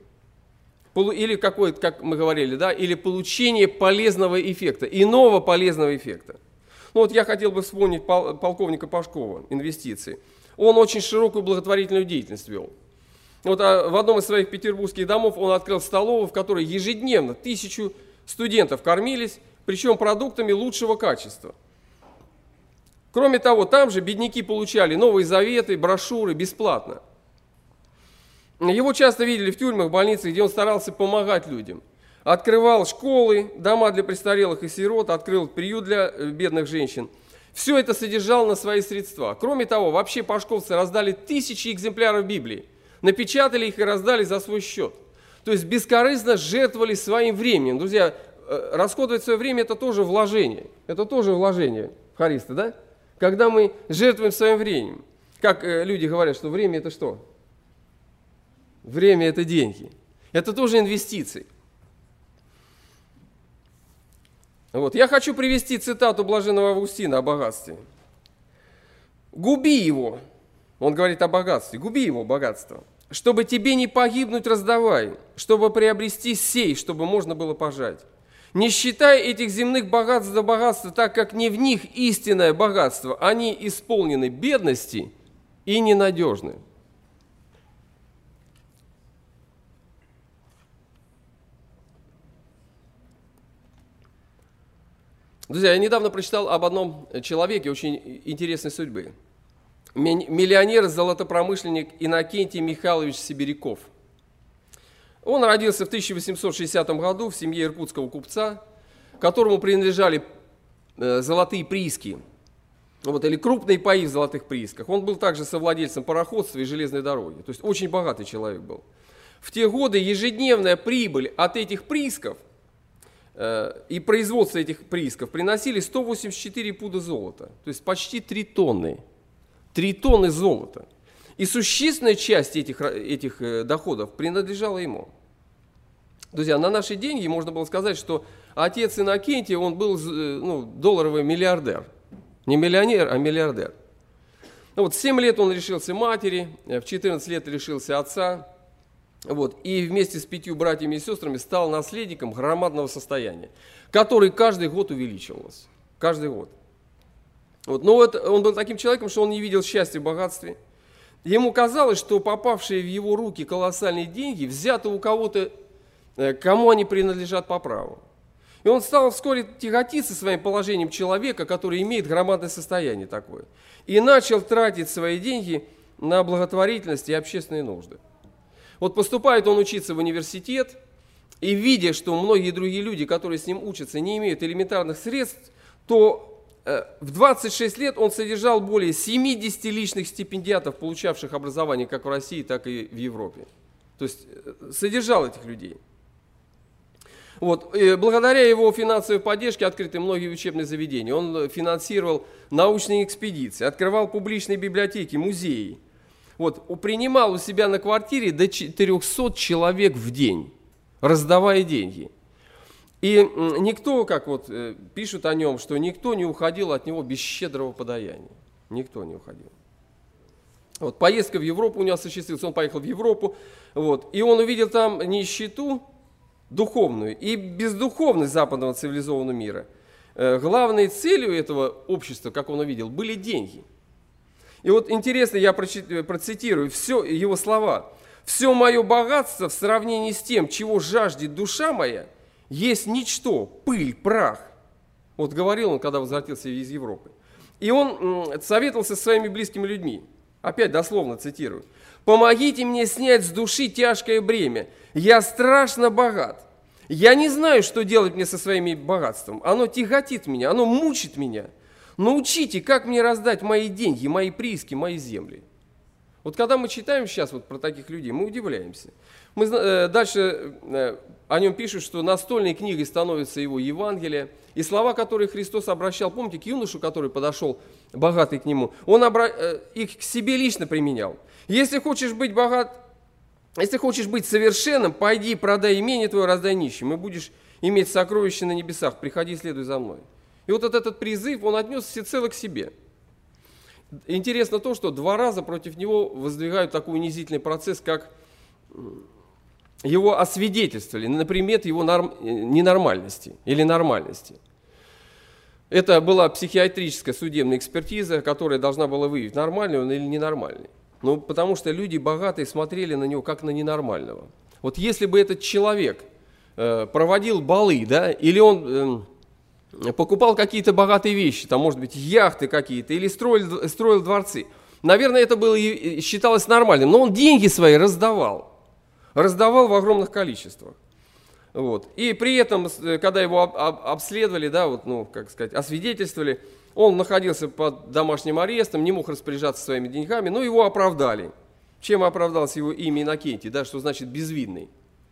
Или какое-то, как мы говорили, да, или получение полезного эффекта, иного полезного эффекта. Ну вот я хотел бы вспомнить пол, полковника Пашкова, инвестиции. Он очень широкую благотворительную деятельность вел. Вот а, в одном из своих петербургских домов он открыл столовую, в которой ежедневно тысячу студентов кормились, причем продуктами лучшего качества. Кроме того, там же бедняки получали Новые Заветы, брошюры бесплатно. Его часто видели в тюрьмах, больницах, где он старался помогать людям. Открывал школы, дома для престарелых и сирот, открыл приют для бедных женщин. Все это содержал на свои средства. Кроме того, вообще пашковцы раздали тысячи экземпляров Библии, напечатали их и раздали за свой счет. То есть бескорыстно жертвовали своим временем. Друзья, расходовать свое время – это тоже вложение. Это тоже вложение, харисты, да? Когда мы жертвуем своим временем. Как люди говорят, что время – это что? Время – это деньги. Это тоже инвестиции. Вот. Я хочу привести цитату блаженного Августина о богатстве. «Губи его», он говорит о богатстве, «губи его богатство, чтобы тебе не погибнуть, раздавай, чтобы приобрести сей, чтобы можно было пожать. Не считай этих земных богатств за богатство, так как не в них истинное богатство, они исполнены бедности и ненадежны». Друзья, я недавно прочитал об одном человеке очень интересной судьбы. Миллионер-золотопромышленник Иннокентий Михайлович Сибиряков. Он родился в тысяча восемьсот шестидесятом году в семье иркутского купца, которому принадлежали золотые прииски, вот, или крупные паи в золотых приисках. Он был также совладельцем пароходства и железной дороги. То есть очень богатый человек был. В те годы ежедневная прибыль от этих приисков и производство этих приисков приносили сто восемьдесят четыре пуда золота, то есть почти три тонны. три тонны золота. И существенная часть этих, этих доходов принадлежала ему. Друзья, на наши деньги можно было сказать, что отец Иннокентия, он был ну, долларовый миллиардер. Не миллионер, а миллиардер. Вот, в семь лет он лишился матери, в четырнадцать лет лишился отца, вот, и вместе с пятью братьями и сестрами стал наследником громадного состояния, который каждый год увеличивался. Каждый год. Вот, но вот он был таким человеком, что он не видел счастья в богатстве. Ему казалось, что попавшие в его руки колоссальные деньги взяты у кого-то, кому они принадлежат по праву. И он стал вскоре тяготиться своим положением человека, который имеет громадное состояние такое. И начал тратить свои деньги на благотворительность и общественные нужды. Вот поступает он учиться в университет, и видя, что многие другие люди, которые с ним учатся, не имеют элементарных средств, то э, в двадцать шесть лет он содержал более семидесяти личных стипендиатов, получавших образование как в России, так и в Европе. То есть э, содержал этих людей. Вот. И благодаря его финансовой поддержке открыты многие учебные заведения. Он финансировал научные экспедиции, открывал публичные библиотеки, музеи. Вот. Принимал у себя на квартире до четырехсот человек в день, раздавая деньги. И никто, как вот пишут о нем, что никто не уходил от него без щедрого подаяния. Никто не уходил. Вот. Поездка в Европу у него осуществилась, он поехал в Европу, вот. И он увидел там нищету духовную и бездуховность западного цивилизованного мира. Главной целью этого общества, как он увидел, были деньги. И вот интересно, я процитирую все его слова. «Все мое богатство в сравнении с тем, чего жаждет душа моя, есть ничто, пыль, прах». Вот говорил он, когда возвратился из Европы. И он советовался со своими близкими людьми. Опять дословно цитирую. «Помогите мне снять с души тяжкое бремя. Я страшно богат. Я не знаю, что делать мне со своим богатством. Оно тяготит меня, оно мучит меня. Научите, как мне раздать мои деньги, мои прииски, мои земли». Вот когда мы читаем сейчас вот про таких людей, мы удивляемся. Мы, э, дальше э, о нем пишут, что настольной книгой становится его Евангелие. И слова, которые Христос обращал, помните, к юношу, который подошел, богатый к нему, он обра... э, их к себе лично применял. «Если хочешь быть богат, если хочешь быть совершенным, пойди, продай имение твое, раздай нищим, и будешь иметь сокровища на небесах, приходи, следуй за мной». И вот этот призыв он отнес всецело к себе. Интересно то, что два раза против него воздвигают такой унизительный процесс, как его освидетельствовали на предмет его норм... ненормальности или нормальности. Это была психиатрическая судебная экспертиза, которая должна была выявить, нормальный он или ненормальный. Ну, потому что люди богатые смотрели на него как на ненормального. Вот если бы этот человек э, проводил балы, да, или он э, покупал какие-то богатые вещи, там, может быть, яхты какие-то, или строил, строил дворцы, наверное, это было и считалось нормальным. Но он деньги свои раздавал, раздавал в огромных количествах. Вот. И при этом, когда его об, об, обследовали, да, вот, ну, как сказать, освидетельствовали, он находился под домашним арестом, не мог распоряжаться своими деньгами, но его оправдали. Чем оправдалось его имя Иннокентий, да, что значит безвинный.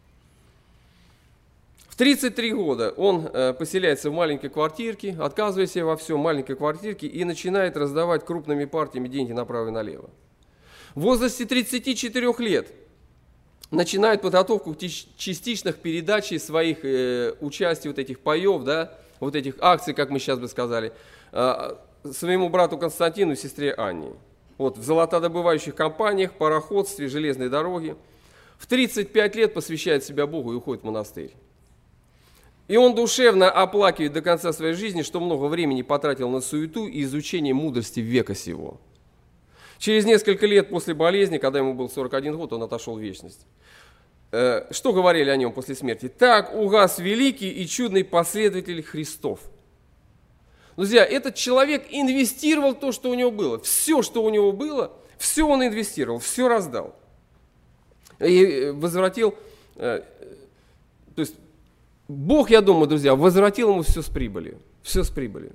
В тридцать три года он э, поселяется в маленькой квартирке, отказывая себе во всем маленькой квартирке и начинает раздавать крупными партиями деньги направо и налево. В возрасте тридцати четырёх лет начинает подготовку к частичных передачей своих э, участий, вот этих паев, да, вот этих акций, как мы сейчас бы сказали, э, своему брату Константину и сестре Анне. Вот, в золотодобывающих компаниях, пароходстве, железной дороге. В тридцать пять лет посвящает себя Богу и уходит в монастырь. И он душевно оплакивает до конца своей жизни, что много времени потратил на суету и изучение мудрости века сего. Через несколько лет после болезни, когда ему был сорок один год, он отошел в вечность. Что говорили о нем после смерти? «Так угас великий и чудный последователь Христов». Друзья, этот человек инвестировал то, что у него было. Все, что у него было, все он инвестировал, все раздал. И возвратил, то есть Бог, я думаю, друзья, возвратил ему все с прибылью. Все с прибылью.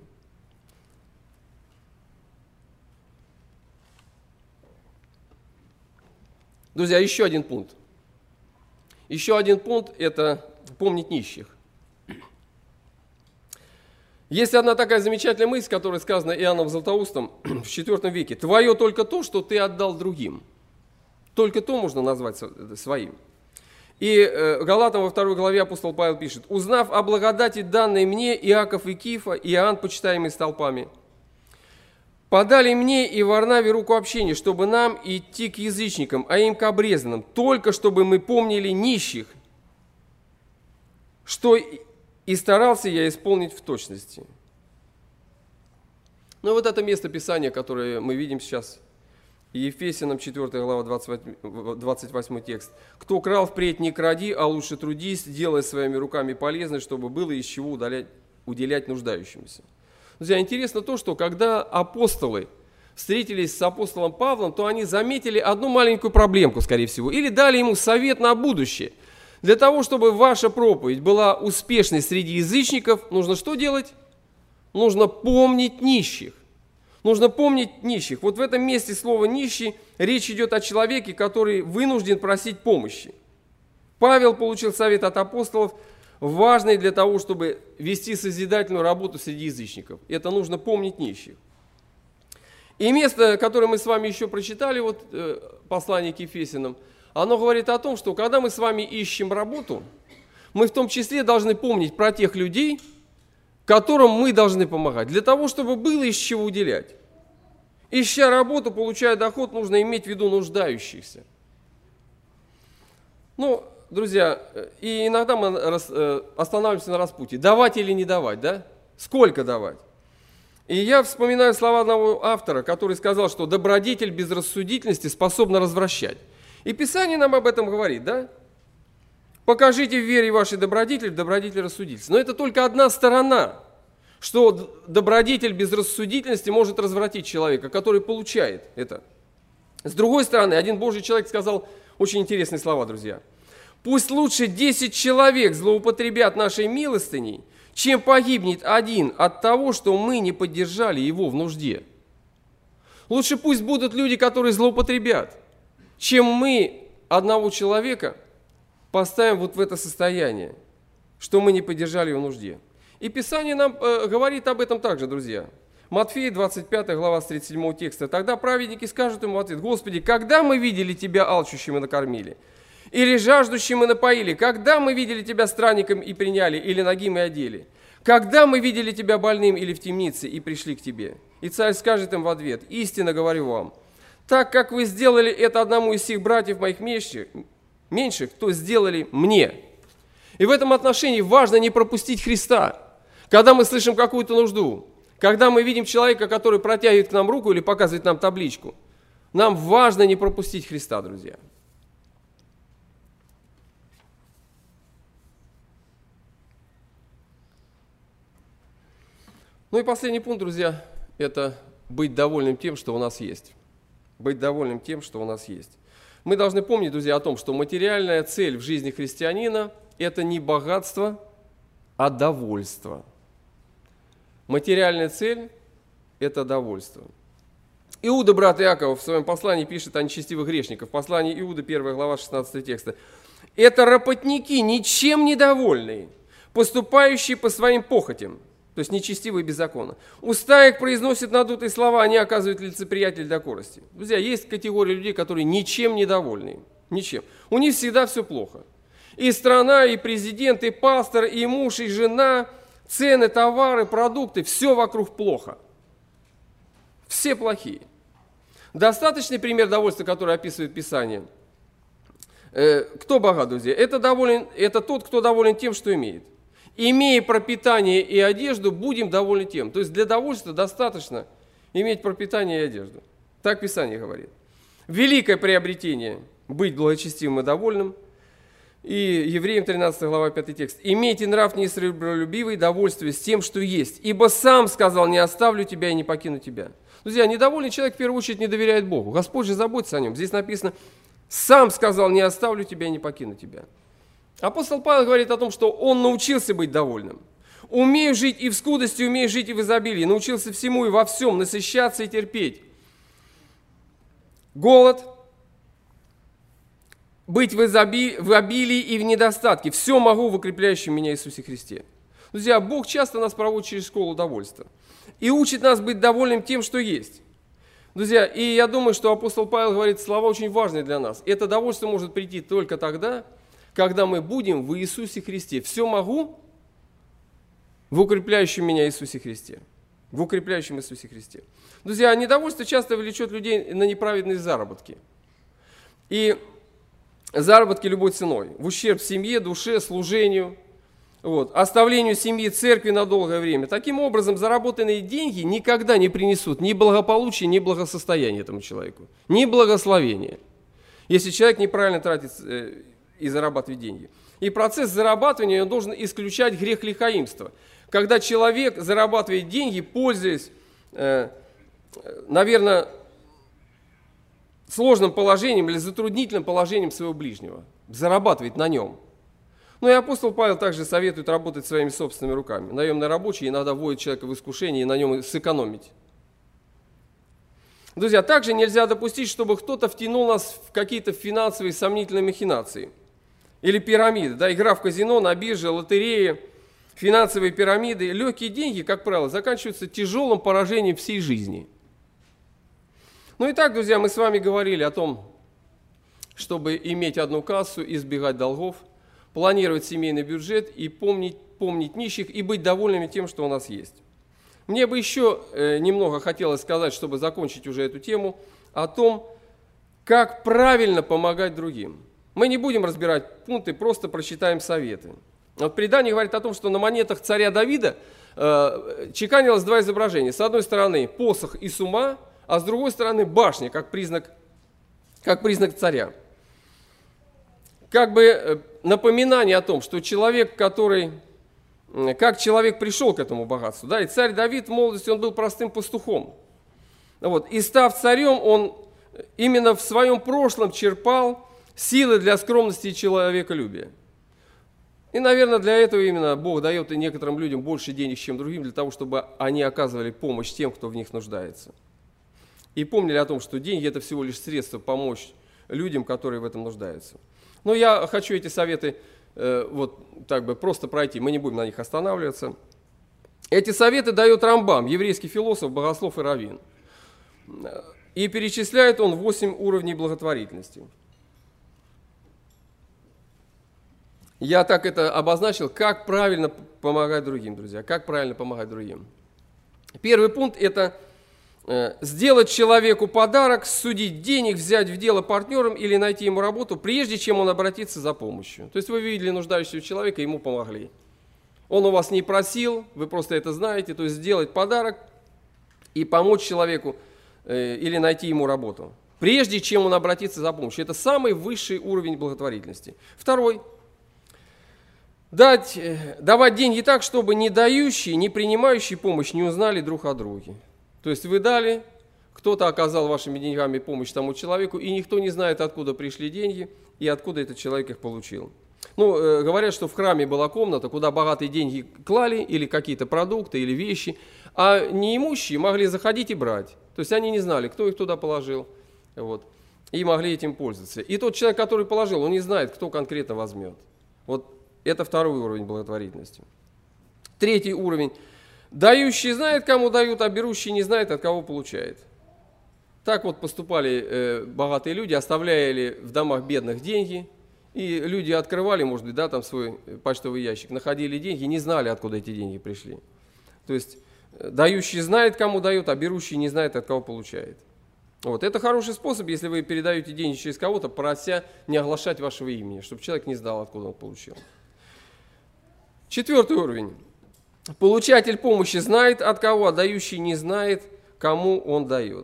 Друзья, еще один пункт. Еще один пункт – это помнить нищих. Есть одна такая замечательная мысль, которая сказана Иоанном Златоустом в четвёртом веке. «Твое только то, что ты отдал другим». Только то можно назвать своим. И Галатам во второй главе апостол Павел пишет: «Узнав о благодати, данной мне, Иаков и Кифа, Иоанн, почитаемый столпами, подали мне и Варнаве руку общения, чтобы нам идти к язычникам, а им к обрезанным, только чтобы мы помнили нищих, что и старался я исполнить в точности». Ну вот это место Писания, которое мы видим сейчас, Ефесянам четвёртая глава, двадцать восьмой текст. «Кто крал, впредь не кради, а лучше трудись, делая своими руками полезно, чтобы было из чего удалять, уделять нуждающимся». Друзья, интересно то, что когда апостолы встретились с апостолом Павлом, то они заметили одну маленькую проблемку, скорее всего, или дали ему совет на будущее. Для того, чтобы ваша проповедь была успешной среди язычников, нужно что делать? Нужно помнить нищих. Нужно помнить нищих. Вот в этом месте слово «нищий» речь идет о человеке, который вынужден просить помощи. Павел получил совет от апостолов, важный для того, чтобы вести созидательную работу среди язычников. Это нужно помнить нищих. И место, которое мы с вами еще прочитали, вот э, послание к Ефесянам, оно говорит о том, что когда мы с вами ищем работу, мы в том числе должны помнить про тех людей, которым мы должны помогать, для того, чтобы было из чего уделять. Ища работу, получая доход, нужно иметь в виду нуждающихся. Ну, друзья, и иногда мы останавливаемся на распутье. Давать или не давать, да? Сколько давать? И я вспоминаю слова одного автора, который сказал, что добродетель без рассудительности способна развращать. И Писание нам об этом говорит, да? Покажите в вере вашей добродетель, в добродетель рассудительности. Но это только одна сторона, что добродетель без рассудительности может развратить человека, который получает это. С другой стороны, один Божий человек сказал очень интересные слова, друзья. «Пусть лучше десять человек злоупотребят нашей милостыней, чем погибнет один от того, что мы не поддержали его в нужде». Лучше пусть будут люди, которые злоупотребят, чем мы одного человека поставим вот в это состояние, что мы не поддержали его в нужде. И Писание нам э, говорит об этом также, друзья. Матфея двадцать пятая глава с тридцать седьмого текста. «Тогда праведники скажут ему в ответ: Господи, когда мы видели Тебя алчущим и накормили? Или жаждущим и напоили? Когда мы видели Тебя странником и приняли, или нагим и одели? Когда мы видели Тебя больным или в темнице и пришли к Тебе?» И царь скажет им в ответ: «Истинно говорю вам, так как вы сделали это одному из сих братьев моих меньших, меньших, то сделали мне». И в этом отношении важно не пропустить Христа. Когда мы слышим какую-то нужду, когда мы видим человека, который протягивает к нам руку или показывает нам табличку, нам важно не пропустить Христа, друзья. Ну и последний пункт, друзья, это быть довольным тем, что у нас есть. Быть довольным тем, что у нас есть. Мы должны помнить, друзья, о том, что материальная цель в жизни христианина – это не богатство, а довольство. Материальная цель – это довольство. Иуда, брат Иакова, в своем послании пишет о нечестивых грешниках. Послание Иуды, первая глава, шестнадцатый текст. «Это работники, ничем недовольные, поступающие по своим похотям». То есть нечестивые без закона. «Уста их произносят надутые слова, они оказывают лицеприятие для корости». Друзья, есть категория людей, которые ничем недовольны. Ничем. У них всегда все плохо. И страна, и президент, и пастор, и муж, и жена, цены, товары, продукты, все вокруг плохо. Все плохие. Достаточный пример довольства, который описывает Писание. Кто богат, друзья? Это, доволен, это тот, кто доволен тем, что имеет. Имея пропитание и одежду, будем довольны тем. То есть для довольства достаточно иметь пропитание и одежду. Так Писание говорит. Великое приобретение – быть благочестивым и довольным. И Евреям тринадцатая глава, пятый текст. «Имейте нрав несребролюбивый, довольствуясь тем, что есть. Ибо сам сказал: не оставлю тебя и не покину тебя». Друзья, недовольный человек в первую очередь не доверяет Богу. Господь же заботится о нем. Здесь написано: «Сам сказал: не оставлю тебя и не покину тебя». Апостол Павел говорит о том, что он научился быть довольным. «Умею жить и в скудости, умею жить и в изобилии». Научился всему и во всем, насыщаться и терпеть. Голод, быть в, изоби... в обилии и в недостатке. Все могу в укрепляющем меня Иисусе Христе. Друзья, Бог часто нас проводит через школу довольства. И учит нас быть довольным тем, что есть. Друзья, и я думаю, что апостол Павел говорит слова очень важные для нас. Это довольство может прийти только тогда, когда мы будем в Иисусе Христе. Все могу в укрепляющем меня Иисусе Христе. в укрепляющем Иисусе Христе. Друзья, недовольство часто влечет людей на неправедные заработки. И заработки любой ценой, в ущерб семье, душе, служению, вот, оставлению семьи, церкви на долгое время. Таким образом, заработанные деньги никогда не принесут ни благополучия, ни благосостояния этому человеку, ни благословения, если человек неправильно тратит э, и зарабатывает деньги. И процесс зарабатывания он должен исключать грех лихаимства. Когда человек зарабатывает деньги, пользуясь, э, наверное, сложным положением или затруднительным положением своего ближнего, зарабатывает на нем. Ну и апостол Павел также советует работать своими собственными руками. Наемный рабочий иногда вводит человека в искушение и на нем сэкономить. Друзья, также нельзя допустить, чтобы кто-то втянул нас в какие-то финансовые сомнительные махинации. Или пирамиды, да, игра в казино, на бирже, лотереи, финансовые пирамиды. Легкие деньги, как правило, заканчиваются тяжелым поражением всей жизни. Ну и так, друзья, мы с вами говорили о том, чтобы иметь одну кассу, избегать долгов, планировать семейный бюджет и помнить, помнить нищих и быть довольными тем, что у нас есть. Мне бы еще э, немного хотелось сказать, чтобы закончить уже эту тему, о том, как правильно помогать другим. Мы не будем разбирать пункты, просто прочитаем советы. Вот предание говорит о том, что на монетах царя Давида э, чеканилось два изображения. С одной стороны посох и сума, а с другой стороны башня, как признак, как признак царя. Как бы напоминание о том, что человек, который, как человек пришел к этому богатству. Да? И царь Давид в молодости, он был простым пастухом. Вот. И став царем, он именно в своем прошлом черпал силы для скромности и человеколюбия. И, наверное, для этого именно Бог дает и некоторым людям больше денег, чем другим, для того, чтобы они оказывали помощь тем, кто в них нуждается. И помнили о том, что деньги – это всего лишь средство помочь людям, которые в этом нуждаются. Но я хочу эти советы э, вот так бы просто пройти, мы не будем на них останавливаться. Эти советы дает Рамбам, еврейский философ, богослов и раввин. И перечисляет он восемь уровней благотворительности. Я так это обозначил, как правильно помогать другим, друзья, как правильно помогать другим. Первый пункт – это сделать человеку подарок, судить денег, взять в дело партнером или найти ему работу, прежде чем он обратится за помощью. То есть вы видели нуждающего человека, ему помогли. Он у вас не просил, вы просто это знаете, то есть сделать подарок и помочь человеку э, или найти ему работу, прежде чем он обратится за помощью. Это самый высший уровень благотворительности. Второй. Дать, давать деньги так, чтобы ни дающие, ни принимающие помощь не узнали друг о друге. То есть вы дали, кто-то оказал вашими деньгами помощь тому человеку, и никто не знает, откуда пришли деньги и откуда этот человек их получил. Ну, э, говорят, что в храме была комната, куда богатые деньги клали, или какие-то продукты, или вещи, а неимущие могли заходить и брать. То есть они не знали, кто их туда положил, вот, и могли этим пользоваться. И тот человек, который положил, он не знает, кто конкретно возьмет. Вот это второй уровень благотворительности. Третий уровень. Дающий знает, кому дают, а берущий не знает, от кого получает. Так вот поступали э, богатые люди, оставляли в домах бедных деньги, и люди открывали, может быть, да, там свой почтовый ящик, находили деньги, не знали, откуда эти деньги пришли. То есть э, дающий знает, кому дают, а берущий не знает, от кого получает. Вот. Это хороший способ, если вы передаете деньги через кого-то, прося не оглашать вашего имени, чтобы человек не знал, откуда он получил. Четвертый уровень. Получатель помощи знает, от кого, а дающий не знает, кому он дает.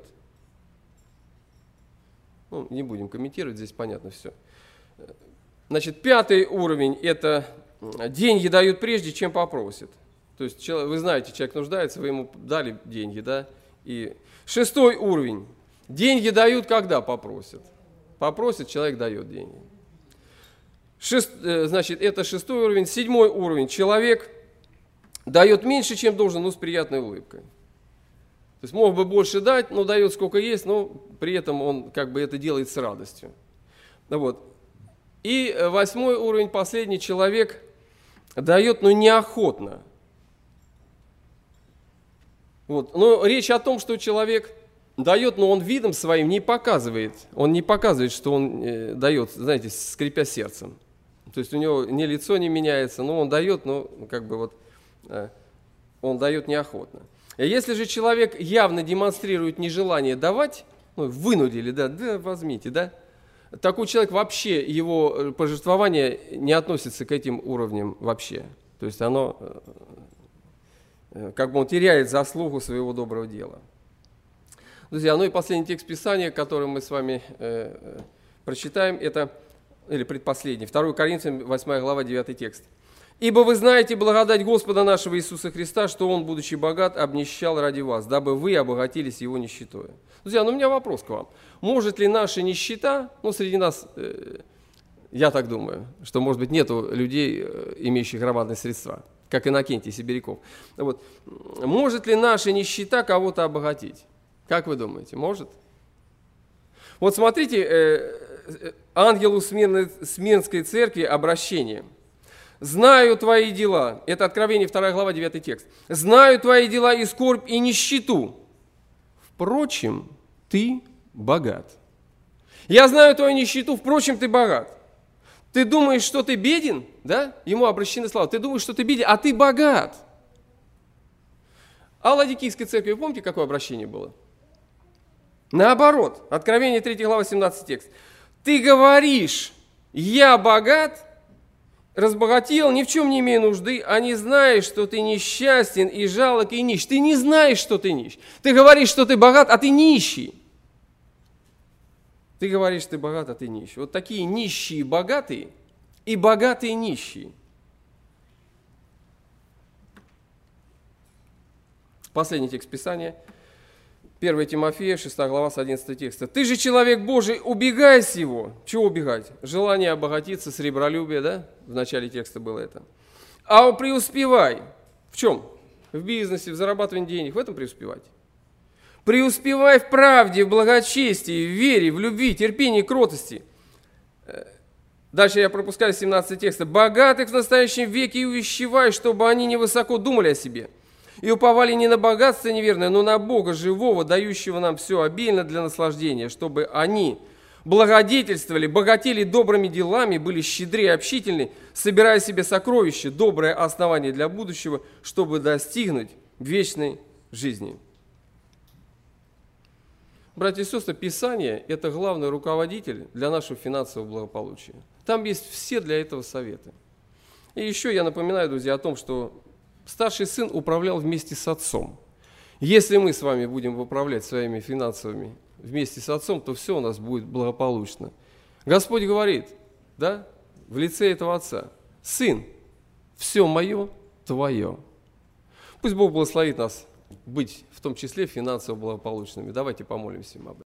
Ну, не будем комментировать, здесь понятно все. Значит, пятый уровень – это деньги дают прежде, чем попросит. То есть вы знаете, человек нуждается, вы ему дали деньги, да? И шестой уровень – деньги дают, когда попросят. Попросит, человек дает деньги. Шест, значит, это шестой уровень. Седьмой уровень – человек дает меньше, чем должен, но с приятной улыбкой. То есть мог бы больше дать, но дает сколько есть, но при этом он как бы это делает с радостью. Вот. И восьмой уровень, последний, человек дает, но неохотно. Вот. Но речь о том, что человек дает, но он видом своим не показывает, он не показывает, что он э, дает, знаете, скрипя сердцем. То есть у него ни лицо не меняется, но он дает, но как бы вот... Он дает неохотно. И если же человек явно демонстрирует нежелание давать, ну, вынудили, да, да, возьмите, да, такой человек вообще, его пожертвование не относится к этим уровням вообще. То есть оно, как бы он теряет заслугу своего доброго дела. Друзья, ну и последний текст Писания, который мы с вами э, прочитаем, это, или предпоследний, второе Коринфянам, восьмая глава, девятый текст. «Ибо вы знаете благодать Господа нашего Иисуса Христа, что Он, будучи богат, обнищал ради вас, дабы вы обогатились Его нищетой». Друзья, ну у меня вопрос к вам. Может ли наша нищета, ну среди нас, э, я так думаю, что, может быть, нету людей, имеющих громадные средства, как Иннокентий Сибиряков. Вот. Может ли наша нищета кого-то обогатить? Как вы думаете, может? Вот смотрите, э, ангелу Смирной, Смирнской церкви обращение. «Знаю твои дела». Это Откровение, вторая глава, девятый текст. «Знаю твои дела и скорбь, и нищету. Впрочем, ты богат. Я знаю твою нищету, впрочем, ты богат». Ты думаешь, что ты беден? Да? Ему обращены слова. Ты думаешь, что ты беден, а ты богат. А Ладикийской церкви, вы помните, какое обращение было? Наоборот. Откровение, третья глава, семнадцатый текст. «Ты говоришь, я богат, разбогател, ни в чем не имею нужды, а не знаешь, что ты несчастен и жалок и нищ». Ты не знаешь, что ты нищ. Ты говоришь, что ты богат, а ты нищий. Ты говоришь, что ты богат, а ты нищий. Вот такие нищие богатые и богатые нищие. Последний текст Писания. первое Тимофея, шестая глава, с одиннадцатого текста. «Ты же человек Божий, убегай сего». Чего убегать? Желание обогатиться, сребролюбие, да? В начале текста было это. «А преуспевай». В чем? В бизнесе, в зарабатывании денег. В этом преуспевать. «Преуспевай в правде, в благочестии, в вере, в любви, терпении, кротости». Дальше я пропускаю семнадцатый текст. «Богатых в настоящем веке и увещевай, чтобы они невысоко думали о себе. И уповали не на богатство неверное, но на Бога живого, дающего нам все обильно для наслаждения, чтобы они благодетельствовали, богатели добрыми делами, были щедры и общительны, собирая себе сокровища, доброе основание для будущего, чтобы достигнуть вечной жизни». Братья и сестры, Писание – это главный руководитель для нашего финансового благополучия. Там есть все для этого советы. И еще я напоминаю, друзья, о том, что старший сын управлял вместе с отцом. Если мы с вами будем управлять своими финансовыми вместе с отцом, то все у нас будет благополучно. Господь говорит, да, в лице этого отца: «Сын, все мое твое». Пусть Бог благословит нас быть в том числе финансово благополучными. Давайте помолимся им об этом.